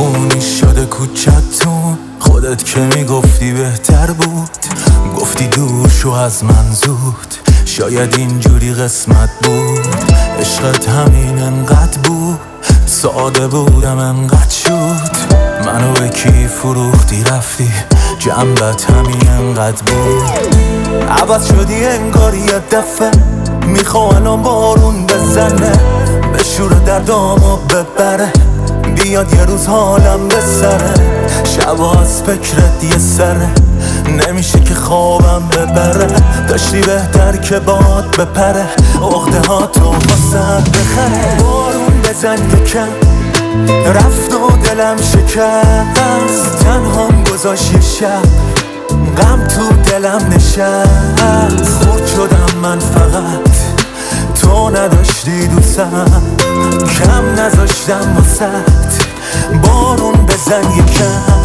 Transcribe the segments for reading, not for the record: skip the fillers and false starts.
مهمونی شده کوچتون، خودت که میگفتی بهتر بود، گفتی دور شو از من زود، شاید اینجوری قسمت بود. عشقت همین انقدر بود، ساده بودم انقدر شد، منو به کی فروختی رفتی، جنبت همین انقدر بود. عوض شدی انگار یه دفعه، میخوام الان بارون بزنه، به شور دردامو ببره، بیاد یه روز حالم بسره، شبا از فکرت یه سره، نمیشه که خوابم ببره، داشتی بهتر که باد بپره، عقده ها تو واسه بخره. بارون بزن یکم، رفت و دلم شکست، تنهام گذاشت یه شب، غم تو دلم نشست، خورد شدم من فقط، تو نداشتی دوستم، کم نذاشتم واسط، بارون بزن یکم.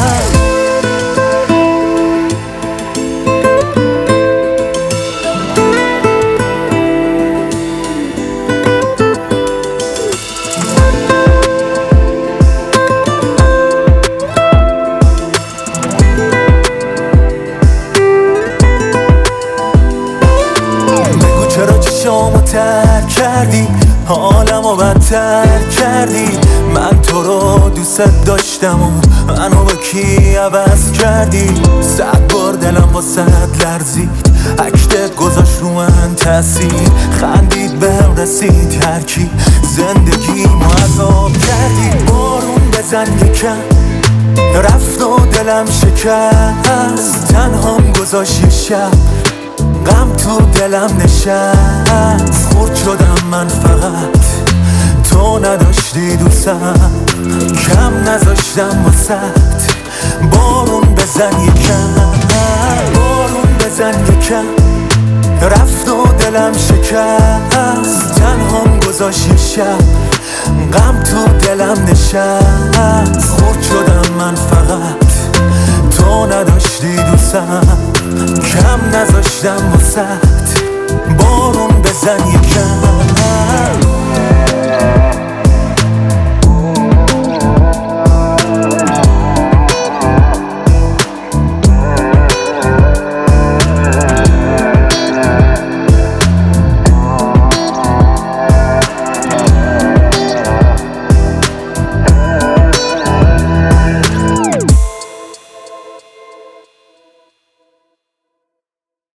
چرا چشامو ترک کردی، حالمو بدتر کردی، من تو رو دوست داشتم و منو با کی عوض کردی، 100 بار دلم واسد لرزید، عکست گذاشت رو من تاثیر، خندید بهم رسید هرکی، زندگیمو عذاب کردی. بارون بزن یکم، رفت و دلم شکست، تنهام گذاشت یه شب، غم تو دلم نشست، خورد شدم من فقط، تو نداشتی دوستم، کم نذاشتم واسط، بارون بزن یکم. بارون بزن یکم، رفت و دلم شکست، تنهام گذاشت یه شب، غم تو دلم نشست، خورد شدم من فقط، تو نداشتی دوستم، کم نذاشتم واسط، بارون بزن یکم.